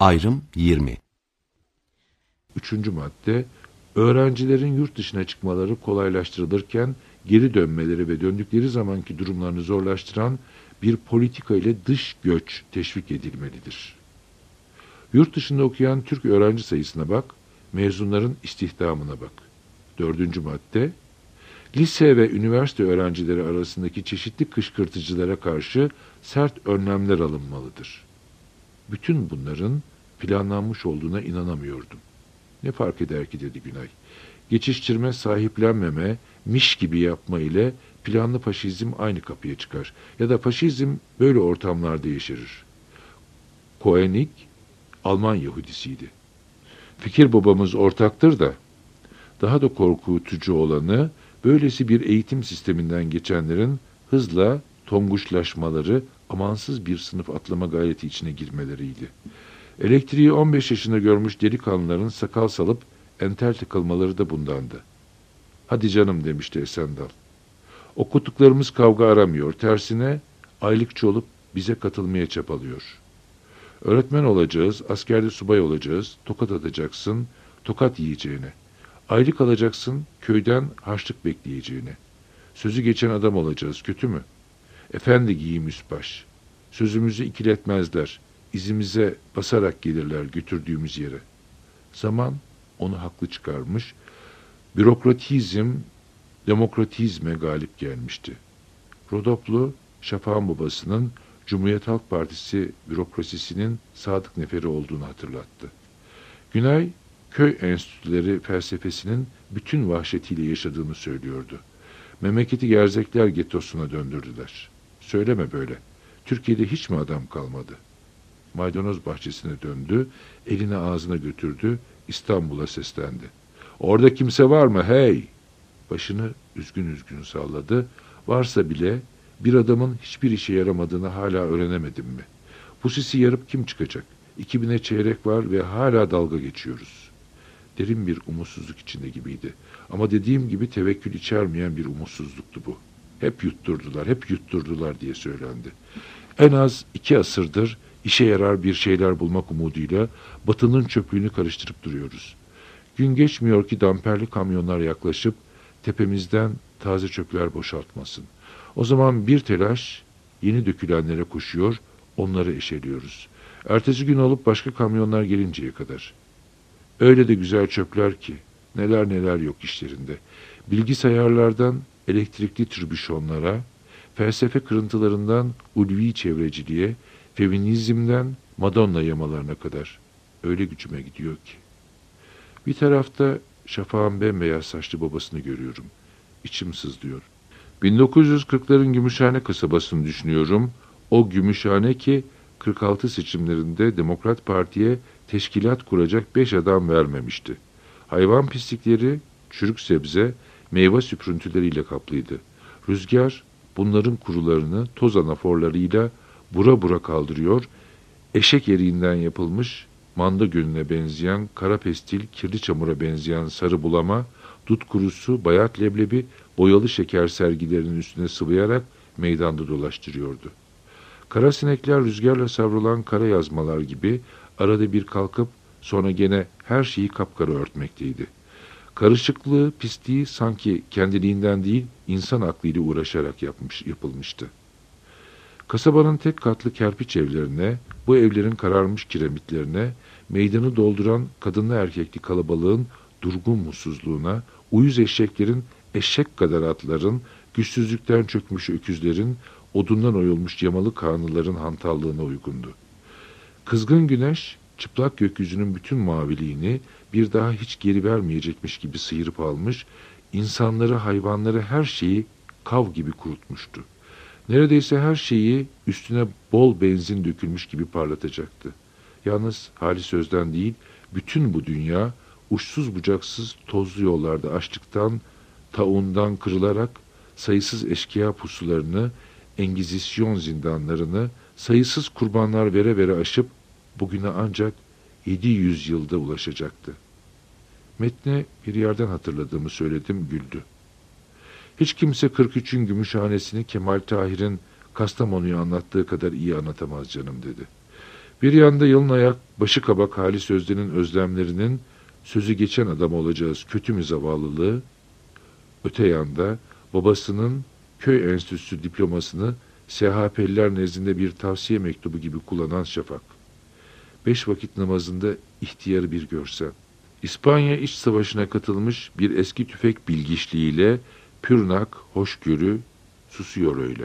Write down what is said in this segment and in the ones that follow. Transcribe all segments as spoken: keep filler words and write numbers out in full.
Ayrım yirmi. Üçüncü madde, öğrencilerin yurt dışına çıkmaları kolaylaştırılırken geri dönmeleri ve döndükleri zamanki durumlarını zorlaştıran bir politika ile dış göç teşvik edilmelidir. Yurt dışında okuyan Türk öğrenci sayısına bak, mezunların istihdamına bak. Dördüncü madde, lise ve üniversite öğrencileri arasındaki çeşitli kışkırtıcılara karşı sert önlemler alınmalıdır. Bütün bunların planlanmış olduğuna inanamıyordum. Ne fark eder ki dedi Günay. Geçiştirme, sahiplenmeme, miş gibi yapma ile planlı faşizm aynı kapıya çıkar. Ya da faşizm böyle ortamlarda yeşerir. Koenig, Alman Yahudisiydi. Fikir babamız ortaktır da, daha da korkutucu olanı, böylesi bir eğitim sisteminden geçenlerin hızla tonguşlaşmaları, amansız bir sınıf atlama gayreti içine girmeleriydi. Elektriği on beş yaşında görmüş delikanlıların sakal salıp entel takılmaları da bundandı. Hadi canım demişti Esendal. Okuttuklarımız kavga aramıyor, tersine aylıkçı olup bize katılmaya çabalıyor. Öğretmen olacağız, askerde subay olacağız, tokat atacaksın, tokat yiyeceğine. Aylık alacaksın, köyden harçlık bekleyeceğine. Sözü geçen adam olacağız, kötü mü? Efendi giyim üst baş. Sözümüzü ikiletmezler, izimize basarak gelirler götürdüğümüz yere. Zaman onu haklı çıkarmış, bürokratizm, demokratizme galip gelmişti. Rodoplu, Şafak'ın babasının Cumhuriyet Halk Partisi bürokrasisinin sadık neferi olduğunu hatırlattı. Günay, köy enstitüleri felsefesinin bütün vahşetiyle yaşadığını söylüyordu. Memleketi gerzekler getosuna döndürdüler. Söyleme böyle. Türkiye'de hiç mi adam kalmadı? Maydanoz bahçesine döndü, elini ağzına götürdü, İstanbul'a seslendi. Orada kimse var mı hey? Başını üzgün üzgün salladı. Varsa bile bir adamın hiçbir işe yaramadığını hala öğrenemedim mi? Bu sisi yarıp kim çıkacak? İki bine çeyrek var ve hala dalga geçiyoruz. Derin bir umutsuzluk içinde gibiydi. Ama dediğim gibi tevekkül içermeyen bir umutsuzluktu bu. Hep yutturdular, hep yutturdular diye söylendi. En az iki asırdır işe yarar bir şeyler bulmak umuduyla Batı'nın çöplüğünü karıştırıp duruyoruz. Gün geçmiyor ki damperli kamyonlar yaklaşıp tepemizden taze çöpler boşaltmasın. O zaman bir telaş yeni dökülenlere koşuyor, onları eşeliyoruz. Ertesi gün olup başka kamyonlar gelinceye kadar. Öyle de güzel çöpler ki neler neler yok işlerinde. Bilgisayarlardan elektrikli tribüşonlara, felsefe kırıntılarından ulvi çevreciliğe, feminizmden Madonna yamalarına kadar öyle gücüme gidiyor ki. Bir tarafta Şafak'ın bembeyaz saçlı babasını görüyorum. İçim sızlıyor. bin dokuz yüz kırkların Gümüşhane kasabasını düşünüyorum. O Gümüşhane ki kırk altı seçimlerinde Demokrat Parti'ye teşkilat kuracak beş adam vermemişti. Hayvan pislikleri, çürük sebze, meyve süprüntüleriyle kaplıydı. Rüzgar bunların kurularını toz anaforlarıyla bura bura kaldırıyor, eşek eriğinden yapılmış manda gölüne benzeyen kara pestil, kirli çamura benzeyen sarı bulama, dut kurusu, bayat leblebi, boyalı şeker sergilerinin üstüne sıvayarak meydanda dolaştırıyordu. Kara sinekler rüzgarla savrulan kara yazmalar gibi arada bir kalkıp sonra gene her şeyi kapkara örtmekteydi. Karışıklığı, pisliği sanki kendiliğinden değil, insan aklıyla uğraşarak yapmış, yapılmıştı. Kasabanın tek katlı kerpiç evlerine, bu evlerin kararmış kiremitlerine, meydanı dolduran kadınlı erkekli kalabalığın durgun mutsuzluğuna, uyuz eşeklerin, eşek kadar atların, güçsüzlükten çökmüş öküzlerin, odundan oyulmuş yamalı kanlıların hantallığına uygundu. Kızgın güneş, çıplak gökyüzünün bütün maviliğini bir daha hiç geri vermeyecekmiş gibi sıyırıp almış, insanları, hayvanları, her şeyi kav gibi kurutmuştu. Neredeyse her şeyi üstüne bol benzin dökülmüş gibi parlatacaktı. Yalnız hali sözden değil, bütün bu dünya uçsuz bucaksız tozlu yollarda açlıktan, taundan kırılarak sayısız eşkıya pusularını, Engizisyon zindanlarını sayısız kurbanlar vere vere aşıp bugüne ancak yedi yüz yılda ulaşacaktı. Metne bir yerden hatırladığımı söyledim, güldü. Hiç kimse kırk üçün Gümüşhanesini Kemal Tahir'in Kastamonu'yu anlattığı kadar iyi anlatamaz canım dedi. Bir yanda yalın ayak, başı kabak Halis Özden'in özlemlerinin sözü geçen adam olacağız kötü mü zavallılığı, öte yanda babasının köy enstitüsü diplomasını S H P'liler nezdinde bir tavsiye mektubu gibi kullanan Şafak. Beş vakit namazında ihtiyarı bir görsen. İspanya İç Savaşı'na katılmış bir eski tüfek bilgiçliğiyle pürnak, hoşgörü, susuyor öyle.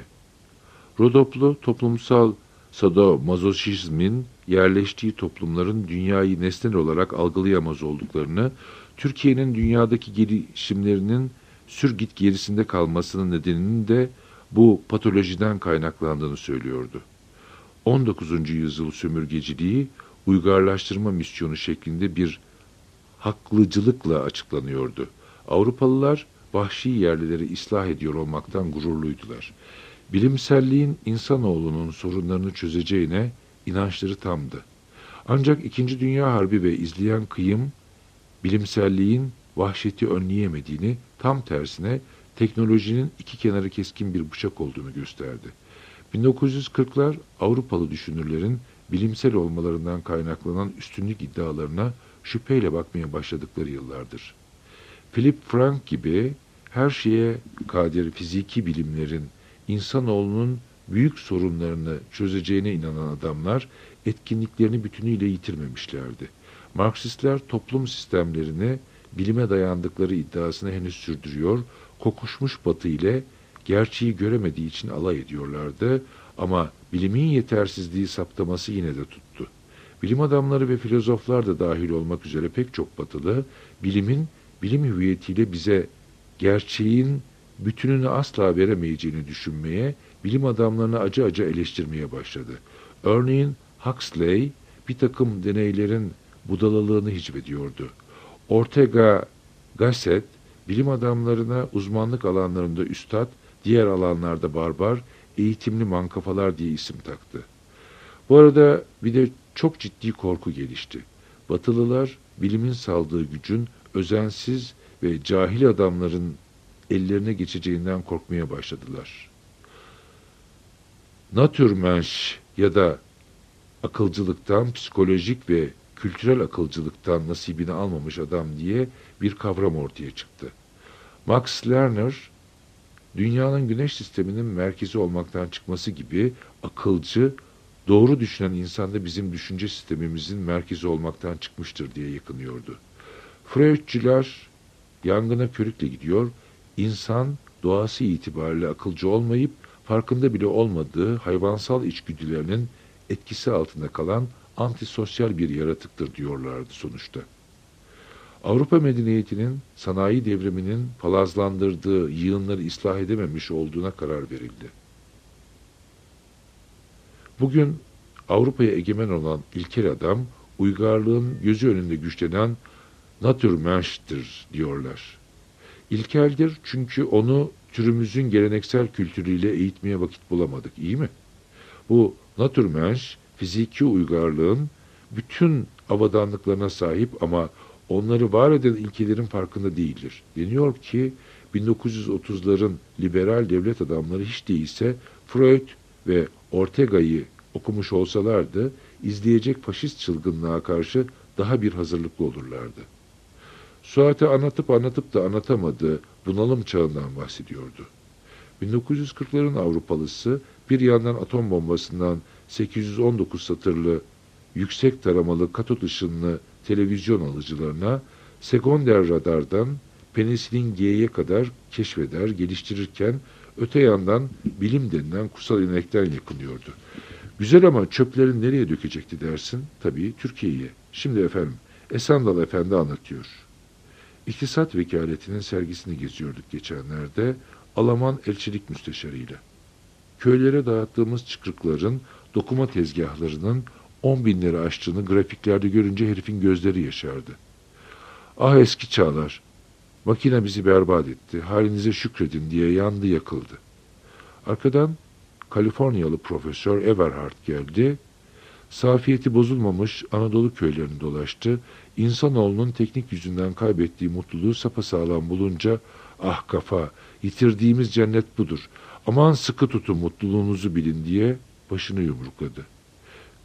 Rodoplu toplumsal sadomazoşizmin yerleştiği toplumların dünyayı nesnel olarak algılayamaz olduklarını, Türkiye'nin dünyadaki gelişimlerinin sürgit gerisinde kalmasının nedeninin de bu patolojiden kaynaklandığını söylüyordu. on dokuzuncu yüzyıl sömürgeciliği uygarlaştırma misyonu şeklinde bir haklıcılıkla açıklanıyordu. Avrupalılar vahşi yerlileri ıslah ediyor olmaktan gururluydular. Bilimselliğin insanoğlunun sorunlarını çözeceğine inançları tamdı. Ancak İkinci Dünya Harbi ve izleyen kıyım, bilimselliğin vahşeti önleyemediğini, tam tersine teknolojinin iki kenarı keskin bir bıçak olduğunu gösterdi. bin dokuz yüz kırklar Avrupalı düşünürlerin bilimsel olmalarından kaynaklanan üstünlük iddialarına şüpheyle bakmaya başladıkları yıllardır. Philip Frank gibi her şeye kadir fiziki bilimlerin insanoğlunun büyük sorunlarını çözeceğine inanan adamlar etkinliklerini bütünüyle yitirmemişlerdi. Marksistler toplum sistemlerini bilime dayandıkları iddiasını henüz sürdürüyor, kokuşmuş batı ile gerçeği göremediği için alay ediyorlardı ama bilimin yetersizliği saptaması yine de tuttu. Bilim adamları ve filozoflar da dahil olmak üzere pek çok batılı, bilimin bilim hüviyetiyle bize gerçeğin bütününü asla veremeyeceğini düşünmeye, bilim adamlarını acı acı eleştirmeye başladı. Örneğin Huxley bir takım deneylerin budalalığını hicvediyordu. Ortega Gasset, bilim adamlarına uzmanlık alanlarında üstad, diğer alanlarda barbar, eğitimli mankafalar diye isim taktı. Bu arada bir de çok ciddi korku gelişti. Batılılar bilimin saldığı gücün özensiz ve cahil adamların ellerine geçeceğinden korkmaya başladılar. Naturmensch ya da akılcılıktan, psikolojik ve kültürel akılcılıktan nasibini almamış adam diye bir kavram ortaya çıktı. Max Lerner, dünyanın güneş sisteminin merkezi olmaktan çıkması gibi akılcı, doğru düşünen insanda bizim düşünce sistemimizin merkezi olmaktan çıkmıştır diye yakınıyordu. Freudçiler yangına körükle gidiyor, insan doğası itibariyle akılcı olmayıp farkında bile olmadığı hayvansal içgüdülerinin etkisi altında kalan antisosyal bir yaratıktır diyorlardı sonuçta. Avrupa medeniyetinin sanayi devriminin palazlandırdığı yığınları ıslah edememiş olduğuna karar verildi. Bugün Avrupa'ya egemen olan ilkel adam, uygarlığın gözü önünde güçlenen Naturmensch'tir diyorlar. İlkeldir çünkü onu türümüzün geleneksel kültürüyle eğitmeye vakit bulamadık, iyi mi? Bu Naturmensch, fiziki uygarlığın bütün avadanlıklarına sahip ama onları var eden ilkelerin farkında değildir. Deniyor ki bin dokuz yüz otuzların liberal devlet adamları hiç değilse Freud ve Ortega'yı okumuş olsalardı, izleyecek faşist çılgınlığa karşı daha bir hazırlıklı olurlardı. Suat'e anlatıp anlatıp da anlatamadığı bunalım çağından bahsediyordu. bin dokuz yüz kırkların Avrupalısı bir yandan atom bombasından sekiz yüz on dokuz satırlı yüksek taramalı katot ışınlı televizyon alıcılarına sekonder radardan penisilin G'ye kadar keşfeder, geliştirirken öte yandan bilim denilen kutsal inekten yakınıyordu. Güzel ama çöpleri nereye dökecekti dersin? Tabii Türkiye'ye. Şimdi efendim, Esendal Efendi anlatıyor. İktisat Vekaletinin sergisini geziyorduk geçenlerde, Alman elçilik müsteşarıyla. Köylere dağıttığımız çıkrıkların, dokuma tezgahlarının on binleri aştığını grafiklerde görünce herifin gözleri yaşardı. Ah eski çağlar, makine bizi berbat etti, halinize şükredin diye yandı yakıldı. Arkadan Kaliforniyalı Profesör Everhard geldi, safiyeti bozulmamış Anadolu köylerini dolaştı, insanoğlunun teknik yüzünden kaybettiği mutluluğu sapasağlam bulunca, ah kafa, yitirdiğimiz cennet budur, aman sıkı tutun mutluluğunuzu bilin diye başını yumrukladı.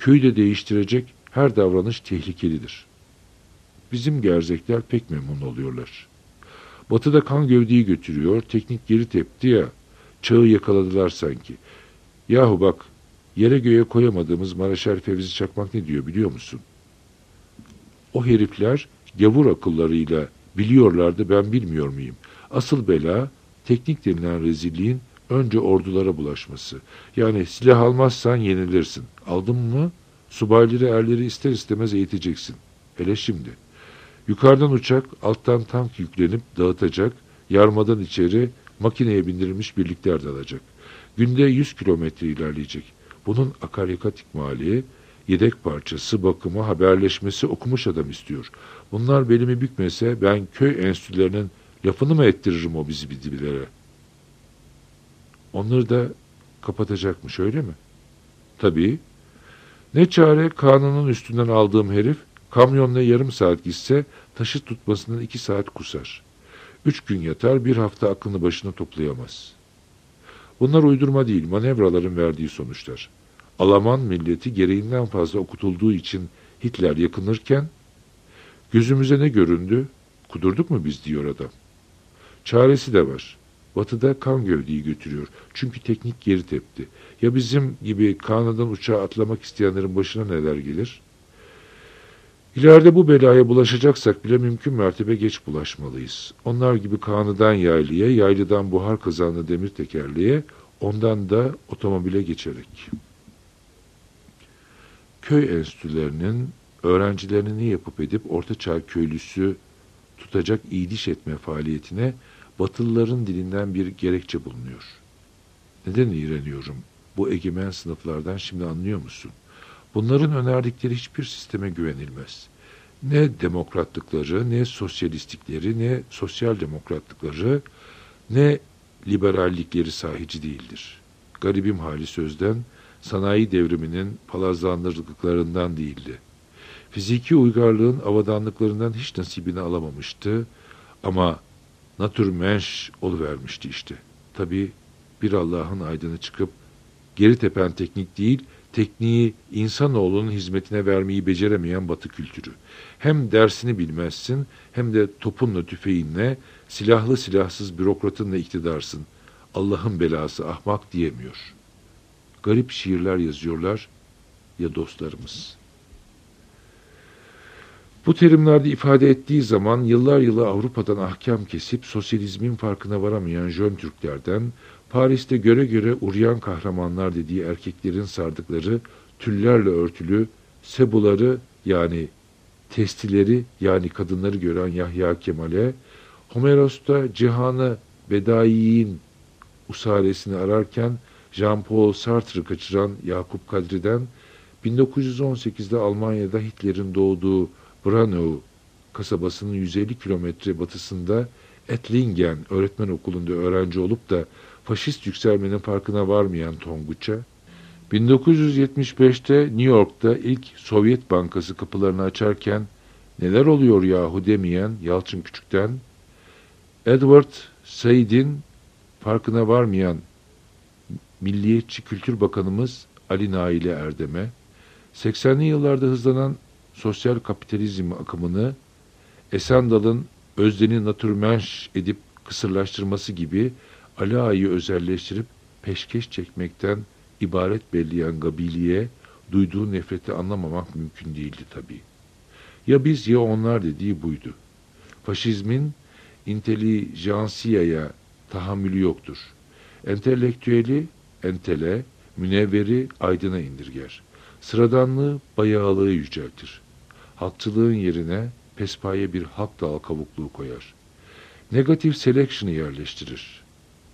köyü de değiştirecek her davranış tehlikelidir. Bizim gerzekler pek memnun oluyorlar. Batı'da kan gövdeyi götürüyor, teknik geri tepti ya, çağı yakaladılar sanki. Yahu bak, yere göğe koyamadığımız Maraşer Fevzi Çakmak ne diyor biliyor musun? O herifler gavur akıllarıyla biliyorlardı, ben bilmiyor muyum? Asıl bela, teknik denilen rezilliğin önce ordulara bulaşması. Yani silah almazsan yenilirsin. Aldın mı, subayları erleri ister istemez eğiteceksin. Hele şimdi. Yukarıdan uçak, alttan tank yüklenip dağıtacak, yarmadan içeri makineye bindirilmiş birlikler dalacak. Günde yüz kilometre ilerleyecek. Bunun akaryakıt ikmali, yedek parçası, bakımı, haberleşmesi okumuş adam istiyor. Bunlar belimi bükmese ben köy enstitülerinin lafını mı ettiririm o bizi bildirilere? Onları da kapatacakmış öyle mi? Tabii. Ne çare kanunun üstünden aldığım herif kamyonla yarım saat gitse taşı tutmasından iki saat kusar. Üç gün yatar, bir hafta aklını başına toplayamaz. Bunlar uydurma değil, manevraların verdiği sonuçlar. Alman milleti gereğinden fazla okutulduğu için Hitler yakınırken, gözümüze ne göründü? Kudurduk mu biz diyor adam. Çaresi de var. Batı'da kan gövdeyi götürüyor. Çünkü teknik geri tepti. Ya bizim gibi Kanada'dan uçağa atlamak isteyenlerin başına neler gelir? İleride bu belaya bulaşacaksak bile mümkün mertebe geç bulaşmalıyız. Onlar gibi Kanı'dan yaylıya, yaylıdan buhar kazanlı demir tekerleğe, ondan da otomobile geçerek. Köy enstitülerinin öğrencilerini ne yapıp edip ortaçağ köylüsü tutacak iyiliş etme faaliyetine Batılıların dilinden bir gerekçe bulunuyor. Neden iğreniyorum? Bu egemen sınıflardan şimdi anlıyor musun? Bunların önerdikleri hiçbir sisteme güvenilmez. Ne demokratlıkları, ne sosyalistlikleri, ne sosyal demokratlıkları, ne liberallikleri sahici değildir. Garibim hali sözden, sanayi devriminin palazlandırdıklarından değildi. Fiziki uygarlığın avadanlıklarından hiç nasibini alamamıştı ama Naturmensch oluvermişti işte. Tabii bir Allah'ın aydını çıkıp geri tepen teknik değil, tekniği insanoğlunun hizmetine vermeyi beceremeyen Batı kültürü. Hem dersini bilmezsin hem de topunla tüfeğinle, silahlı silahsız bürokratınla iktidarsın. Allah'ın belası ahmak diyemiyor. Garip şiirler yazıyorlar ya dostlarımız. Bu terimlerde ifade ettiği zaman yıllar yılı Avrupa'dan ahkam kesip sosyalizmin farkına varamayan Jön Türklerden, Paris'te göre göre uryan kahramanlar dediği erkeklerin sardıkları tüllerle örtülü sebuları yani testileri yani kadınları gören Yahya Kemal'e, Homeros'ta cihanı bedaiyin usalesini ararken Jean-Paul Sartre'ı kaçıran Yakup Kadri'den, bin dokuz yüz on sekizde Almanya'da Hitler'in doğduğu Braunau kasabasının yüz elli kilometre batısında Ettlingen öğretmen okulunda öğrenci olup da faşist yükselmenin farkına varmayan Tonguç'a, bin dokuz yüz yetmiş beşte New York'ta ilk Sovyet Bankası kapılarını açarken neler oluyor yahu demeyen Yalçın Küçük'ten, Edward Said'in farkına varmayan Milliyetçi Kültür Bakanımız Ali Naili Erdem'e, seksenli yıllarda hızlanan sosyal kapitalizm akımını Esendal'ın Özden'i naturmensch edip kısırlaştırması gibi Ali Ağa'yı özelleştirip peşkeş çekmekten ibaret belleyen Gabili'ye duyduğu nefreti anlamamak mümkün değildi tabii. Ya biz ya onlar dediği buydu. Faşizmin intelijansiyaya tahammülü yoktur. Entelektüeli entele, münevveri aydına indirger. Sıradanlığı bayağılığı yüceltir. Halkçılığın yerine pespaye bir halk dal kavukluğu koyar. Negatif selection'ı yerleştirir.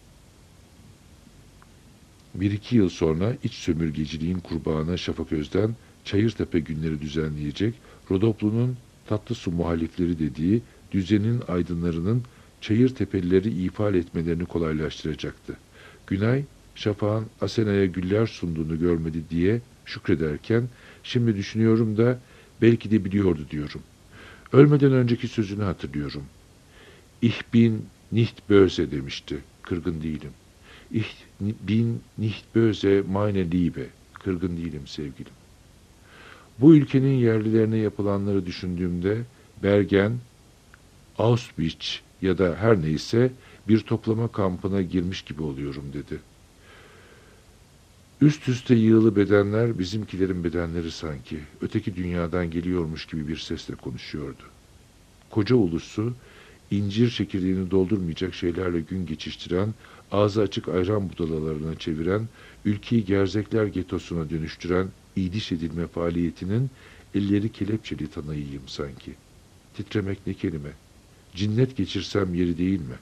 Bir iki yıl sonra iç sömürgeciliğin kurbanı Şafak Özden, Çayırtepe günleri düzenleyecek, Rodoplu'nun tatlı su muhalifleri dediği düzenin aydınlarının Çayırtepelileri ifade etmelerini kolaylaştıracaktı. Günay, Şafak'ın Asena'ya güller sunduğunu görmedi diye şükrederken, şimdi düşünüyorum da belki de biliyordu diyorum. Ölmeden önceki sözünü hatırlıyorum. Ich bin nicht böse demişti. Kırgın değilim. Ich bin nicht böse meine Liebe. Kırgın değilim sevgilim. Bu ülkenin yerlilerine yapılanları düşündüğümde Bergen, Auschwitz ya da her neyse bir toplama kampına girmiş gibi oluyorum dedi. Üst üste yığılı bedenler bizimkilerin bedenleri sanki. Öteki dünyadan geliyormuş gibi bir sesle konuşuyordu. Koca ulusu incir çekirdeğini doldurmayacak şeylerle gün geçiştiren, ağzı açık ayran budalalarına çeviren, ülkeyi gerzekler getosuna dönüştüren idiş edilme faaliyetinin elleri kelepçeli tanıyıyım sanki. Titremek ne kelime? Cinnet geçirsem yeri değil mi?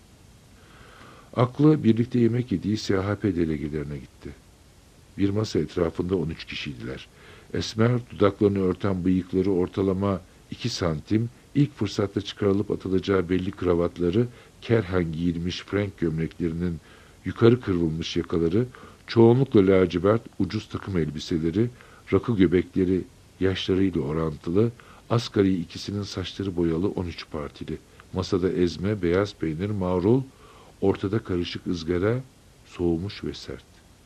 Aklı birlikte yemek yediği S H P delegelerine gitti. Bir masa etrafında on üç kişiydiler. Esmer, dudaklarını örten bıyıkları ortalama iki santim, ilk fırsatta çıkarılıp atılacağı belli kravatları, kerhen giyilmiş Frank gömleklerinin yukarı kıvrılmış yakaları, çoğunlukla lacivert ucuz takım elbiseleri, rakı göbekleri yaşlarıyla orantılı, asgari ikisinin saçları boyalı on üç partili. Masada ezme, beyaz peynir, marul, ortada karışık ızgara, soğumuş ve sert.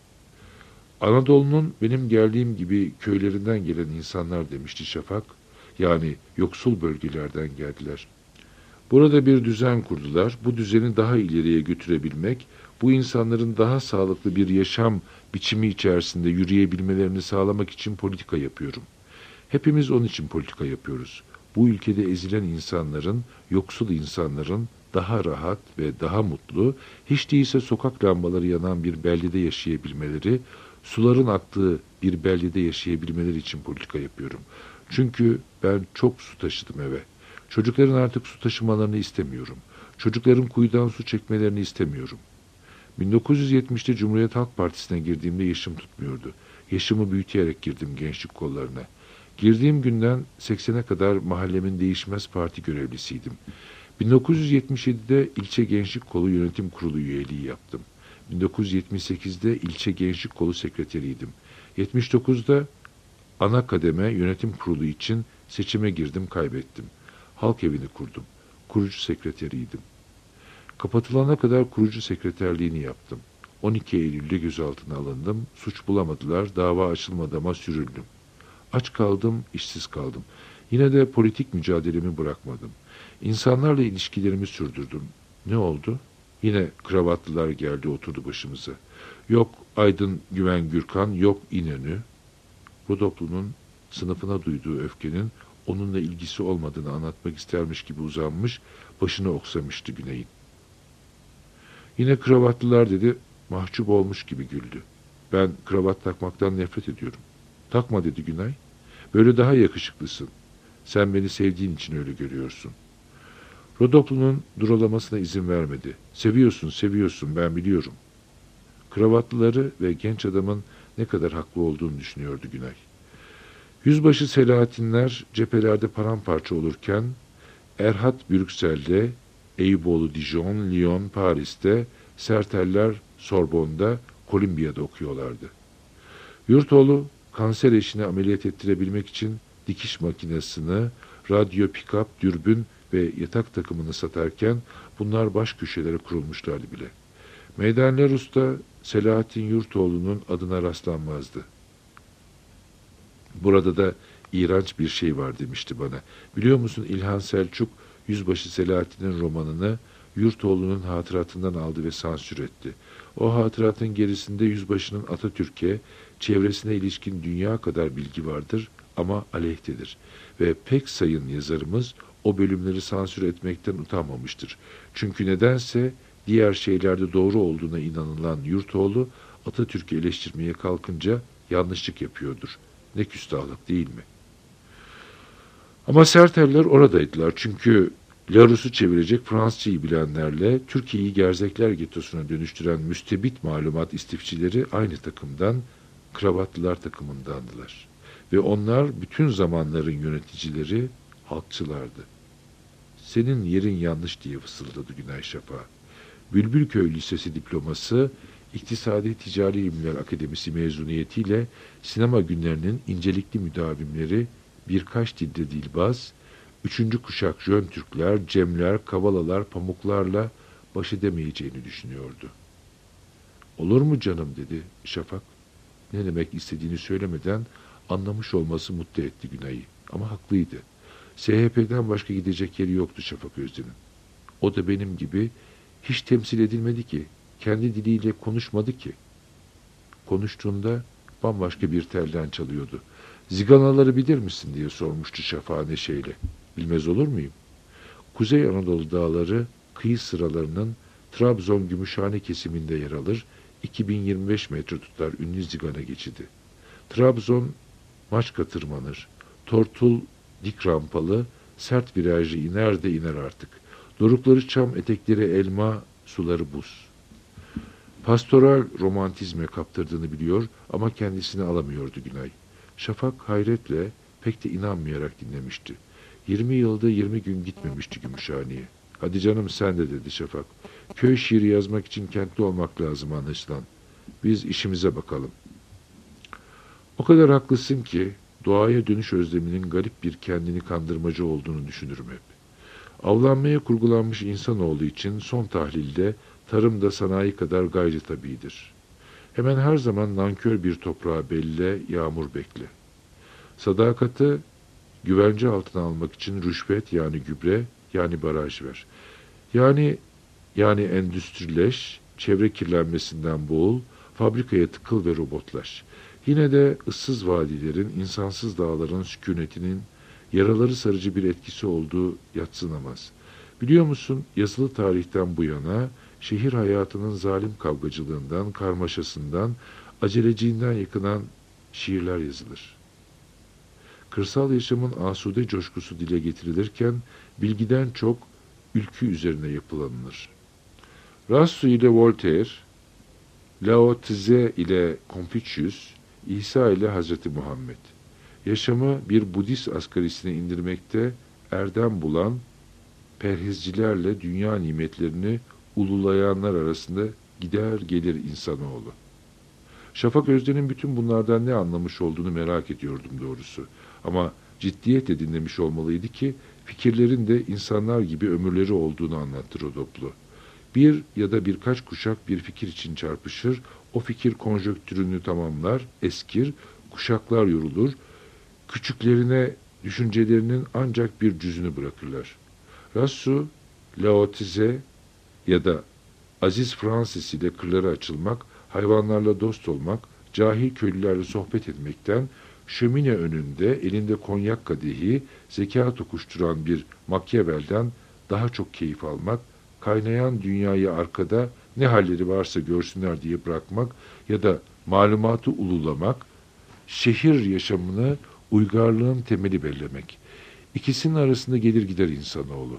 Anadolu'nun benim geldiğim gibi köylerinden gelen insanlar demişti Şafak. Yani yoksul bölgelerden geldiler. Burada bir düzen kurdular. Bu düzeni daha ileriye götürebilmek, bu insanların daha sağlıklı bir yaşam biçimi içerisinde yürüyebilmelerini sağlamak için politika yapıyorum. Hepimiz onun için politika yapıyoruz. Bu ülkede ezilen insanların, yoksul insanların daha rahat ve daha mutlu, hiç değilse sokak lambaları yanan bir beldede yaşayabilmeleri, suların aktığı bir beldede yaşayabilmeleri için politika yapıyorum. Çünkü ben çok su taşıdım eve. Çocukların artık su taşımalarını istemiyorum. Çocukların kuyudan su çekmelerini istemiyorum. bin dokuz yüz yetmişte Cumhuriyet Halk Partisi'ne girdiğimde yaşım tutmuyordu. Yaşımı büyüteyerek girdim gençlik kollarına. Girdiğim günden seksene kadar mahallemin değişmez parti görevlisiydim. bin dokuz yüz yetmiş yedide ilçe gençlik kolu yönetim kurulu üyeliği yaptım. bin dokuz yüz yetmiş sekizde ilçe gençlik kolu sekreteriydim. yetmiş dokuzda ana kademe yönetim kurulu için seçime girdim, kaybettim. Halk evini kurdum. Kurucu sekreteriydim. Kapatılana kadar kurucu sekreterliğini yaptım. on iki Eylül'de gözaltına alındım. Suç bulamadılar. Dava açılmadı ama sürüldüm. Aç kaldım, işsiz kaldım. Yine de politik mücadelemi bırakmadım. İnsanlarla ilişkilerimi sürdürdüm. Ne oldu? Yine kravatlılar geldi, oturdu başımıza. Yok Aydın Güven Gürkan, yok İnönü. Rodoplu'nun sınıfına duyduğu öfkenin onunla ilgisi olmadığını anlatmak istermiş gibi uzanmış, başını oksamıştı Güney'in. Yine kravatlılar dedi, mahcup olmuş gibi güldü. Ben kravat takmaktan nefret ediyorum. Takma dedi Güney. Böyle daha yakışıklısın. Sen beni sevdiğin için öyle görüyorsun. Rodoplu'nun duralamasına izin vermedi. Seviyorsun, seviyorsun, ben biliyorum. Kravatlıları ve genç adamın ne kadar haklı olduğunu düşünüyordu Güney. Yüzbaşı Selahattinler cephelerde paramparça olurken, Erhat Brüksel'de, Eyüboğlu Dijon, Lyon, Paris'te, Serteller Sorbonne'da, Kolombiya'da okuyorlardı. Yurtoğlu, kanser eşini ameliyat ettirebilmek için dikiş makinesini, radyo, pikap, dürbün ve yatak takımını satarken bunlar baş köşelere kurulmuşlardı bile. Meydanlar Usta Selahattin Yurtoğlu'nun adına rastlanmazdı. Burada da iğrenç bir şey var demişti bana. Biliyor musun İlhan Selçuk, Yüzbaşı Selahattin'in romanını Yurtoğlu'nun hatıratından aldı ve sansür etti. O hatıratın gerisinde yüzbaşının Atatürk'e, çevresine ilişkin dünya kadar bilgi vardır ama aleyhtedir. Ve pek sayın yazarımız o bölümleri sansür etmekten utanmamıştır. Çünkü nedense diğer şeylerde doğru olduğuna inanılan Yurtoğlu, Atatürk'ü eleştirmeye kalkınca yanlışlık yapıyordur. Ne küstahlık değil mi? Ama Serteller oradaydılar çünkü Larus'u çevirecek Fransızcayı bilenlerle Türkiye'yi gerzekler getosuna dönüştüren müstebit malumat istifçileri aynı takımdan, kravatlılar takımındandılar. Ve onlar bütün zamanların yöneticileri, halkçılardı. Senin yerin yanlış diye fısıldadı Güney Şafak'a. Bülbülköy Lisesi diploması, İktisadi Ticari İlimler Akademisi mezuniyetiyle sinema günlerinin incelikli müdavimleri, birkaç dilde dilbaz, üçüncü kuşak Jön Türkler, Cemler, Kavalalar, Pamuklarla baş edemeyeceğini düşünüyordu. Olur mu canım dedi Şafak. Ne demek istediğini söylemeden Anlamış olması mutlu etti Günay'ı. Ama haklıydı. S H P'den başka gidecek yeri yoktu Şafak Özden'in. O da benim gibi hiç temsil edilmedi ki. Kendi diliyle konuşmadı ki. Konuştuğunda bambaşka bir telden çalıyordu. Ziganaları bilir misin diye sormuştu Şafak neşeyle. Bilmez olur muyum? Kuzey Anadolu dağları kıyı sıralarının Trabzon-Gümüşhane kesiminde yer alır, iki bin yirmi beş metre tutar ünlü Zigana geçidi. Trabzon Maçka tırmanır, Tortul dik rampalı, sert virajlı iner de iner artık. Dorukları çam, etekleri elma, suları buz. Pastoral romantizme kaptırdığını biliyor ama kendisini alamıyordu Günay. Şafak hayretle, pek de inanmayarak dinlemişti. Yirmi yılda yirmi gün gitmemişti Gümüşhane'ye. Hadi canım sen de dedi Şafak. Köy şiiri yazmak için kentli olmak lazım anlaşılan. Biz işimize bakalım. O kadar haklısın ki doğaya dönüş özleminin garip bir kendini kandırmacı olduğunu düşünürüm hep. Avlanmaya kurgulanmış insanoğlu için son tahlilde tarım da sanayi kadar gayri tabidir. Hemen her zaman nankör bir toprağa belle, yağmur bekle. Sadakati güvence altına almak için rüşvet yani gübre yani baraj ver. Yani yani endüstrileş, çevre kirlenmesinden boğul, fabrikaya tıkıl ve robotlaş. Yine de ıssız vadilerin, insansız dağların sükunetinin yaraları sarıcı bir etkisi olduğu yadsınamaz. Biliyor musun, yazılı tarihten bu yana şehir hayatının zalim kavgacılığından, karmaşasından, aceleciliğinden yakınan şiirler yazılır. Kırsal yaşamın asude coşkusu dile getirilirken bilgiden çok ülkü üzerine yapılanılır. Rousseau ile Voltaire, Lao Tse ile Confucius, İsa ile Hazreti Muhammed. Yaşamı bir Budist asgarisine indirmekte erdem bulan perhizcilerle dünya nimetlerini ululayanlar arasında gider gelir insanoğlu. Şafak Özden'in bütün bunlardan ne anlamış olduğunu merak ediyordum doğrusu. Ama ciddiyetle dinlemiş olmalıydı ki fikirlerin de insanlar gibi ömürleri olduğunu anlattı Rodoplu. Bir ya da birkaç kuşak bir fikir için çarpışır, o fikir konjonktürünü tamamlar, eskir, kuşaklar yorulur, küçüklerine düşüncelerinin ancak bir cüzünü bırakırlar. Rousseau, Lao Tse ya da Aziz Francis ile kırlara açılmak, hayvanlarla dost olmak, cahil köylülerle sohbet etmekten, şömine önünde elinde konyak kadehi, zeka tokuşturan bir Machiavelli'den daha çok keyif almak, kaynayan dünyayı arkada ne halleri varsa görsünler diye bırakmak ya da malumatı ululamak, şehir yaşamını uygarlığın temeli bellemek. İkisinin arasında gelir gider insanoğlu.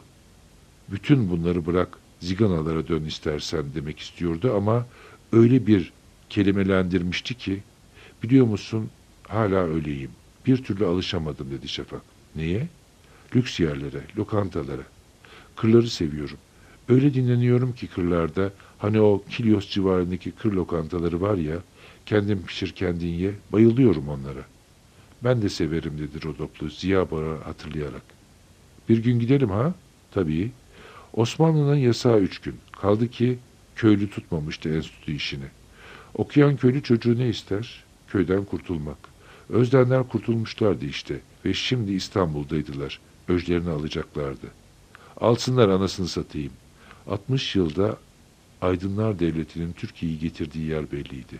Bütün bunları bırak, ziganalara dön istersen demek istiyordu ama öyle bir kelimelendirmişti ki, biliyor musun hala öyleyim. Bir türlü alışamadım dedi Şafak. Neye? Lüks yerlere, lokantalara. Kırları seviyorum. Öyle dinleniyorum ki kırlarda, hani o Kilyos civarındaki kır lokantaları var ya, kendin pişir kendin ye, bayılıyorum onlara. Ben de severim dedi Rodoplu Ziya Bar'a hatırlayarak. Bir gün gidelim ha? Tabii. Osmanlı'nın yasağı üç gün. Kaldı ki köylü tutmamıştı enstitü işini. Okuyan köylü çocuğu ne ister? Köyden kurtulmak. Özdenler kurtulmuşlardı işte ve şimdi İstanbul'daydılar. Öclerini alacaklardı. Alsınlar anasını satayım. altmış yılda Aydınlar Devleti'nin Türkiye'yi getirdiği yer belliydi.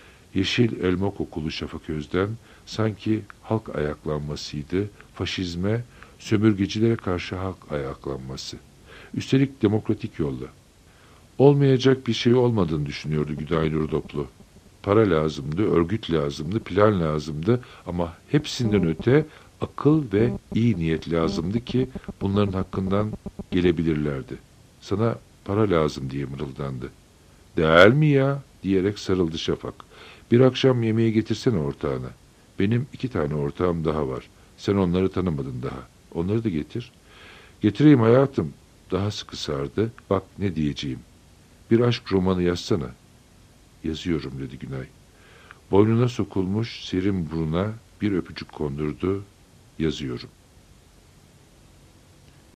Yeşil elma kokulu Şafak Özden sanki halk ayaklanmasıydı, faşizme, sömürgecilere karşı halk ayaklanması. Üstelik demokratik yolla. Olmayacak bir şey olmadığını düşünüyordu Güdaynur Rodoplu. Para lazımdı, örgüt lazımdı, plan lazımdı ama hepsinden öte akıl ve iyi niyet lazımdı ki bunların hakkından gelebilirlerdi. Sana para lazım diye mırıldandı. Değer mi ya? Diyerek sarıldı Şafak. Bir akşam yemeğe getirsene ortağına. Benim iki tane ortağım daha var. Sen onları tanımadın daha. Onları da getir. Getireyim hayatım. Daha sıkı sardı. Bak ne diyeceğim. Bir aşk romanı yazsana. Yazıyorum dedi Günay. Boynuna sokulmuş serin buruna bir öpücük kondurdu. Yazıyorum.